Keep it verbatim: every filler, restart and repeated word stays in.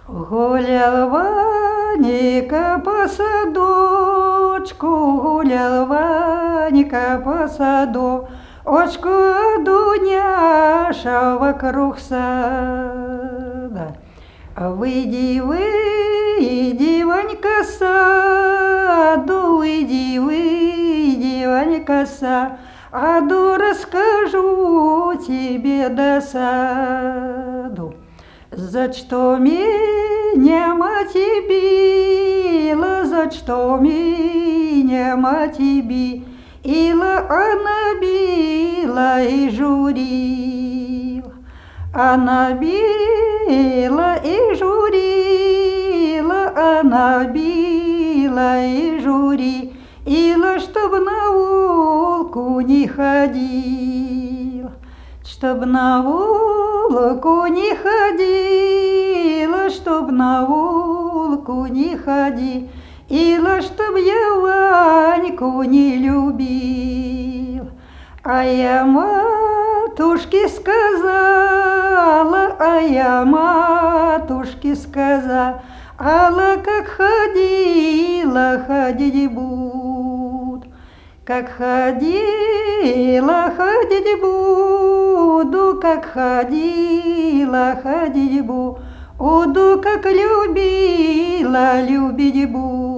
Гулял Ванька по садочку, гулял Ванька по саду, очко Дуняша вокруг сада. Выйди, выйди, Ванька, с саду, выйди, выйди, Ванька, с саду, расскажу тебе досаду. За что меня мать била, за что меня мать била, она била и журила. Она била и журила, она била и журила, чтоб на волку не ходила, чтоб на волку не ходила, чтоб на волку не ходила, чтоб я Ваньку не любил. А я матушке сказала, а я матушке сказала, как ходила, ходить буду, как ходила, ходить буду, как ходила, ходить буду, как любила, любить буду.